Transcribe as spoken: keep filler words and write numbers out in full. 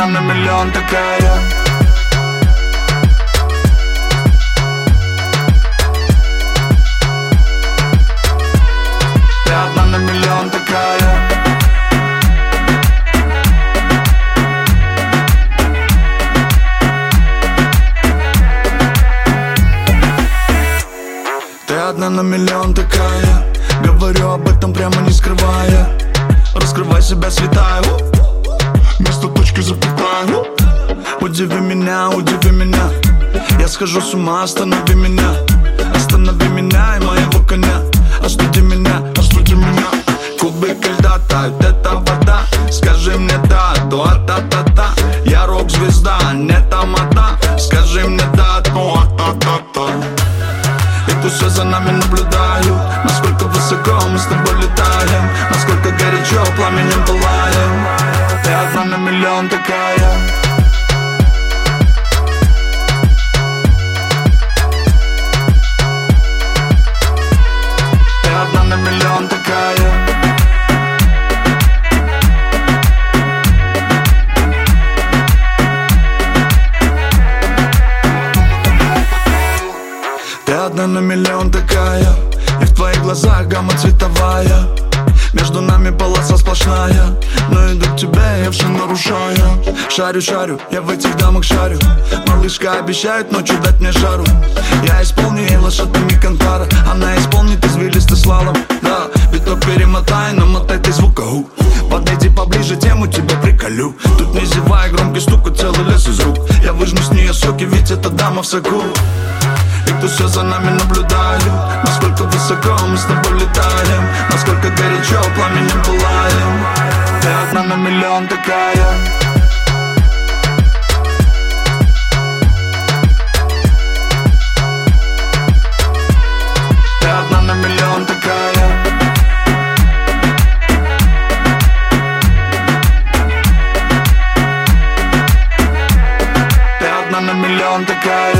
одна на миллион такая. Ты одна на миллион такая. Ты одна на миллион такая. Говорю об этом прямо не скрывая. Раскрывай себя, святая. Вместо точки запятая. Удиви меня, удиви меня. Я схожу с ума, останови меня. Останови меня и моего коня. Остуди меня, остуди меня. Кубики льда тают, это вода. Скажи мне да, то а-та-та-та. Я рок-звезда, не тамада. Скажи мне да, то а-та-та-та. И тут все за нами наблюдают. Насколько высоко мы с тобой летаем. Насколько горячо пламенем пылаем. Ты одна на миллион такая. Ты одна на миллион такая. Ты одна на миллион такая. И в твоих глазах гамма цветовая. Между нами полоса сплошная. Но иду к тебе, я все нарушаю. Шарю, шарю, я в этих дамах шарю. Малышка обещает ночью дать мне жару. Я исполню ей лошадными кантара. Она исполнит извилистый слалом. Да, биток перемотай, намотай ты звука. Подойди поближе, тему тебя приколю. Тут не зевай, громкий стук, и целый лес из рук. Я выжму с нее соки, ведь эта дама в соку. И кто все за нами наблюдает. Насколько высоко мы с тобой летаем. Насколько горячо пламенем пылаем. Ты одна на миллион такая. Ты одна на миллион такая. Ты одна на миллион такая.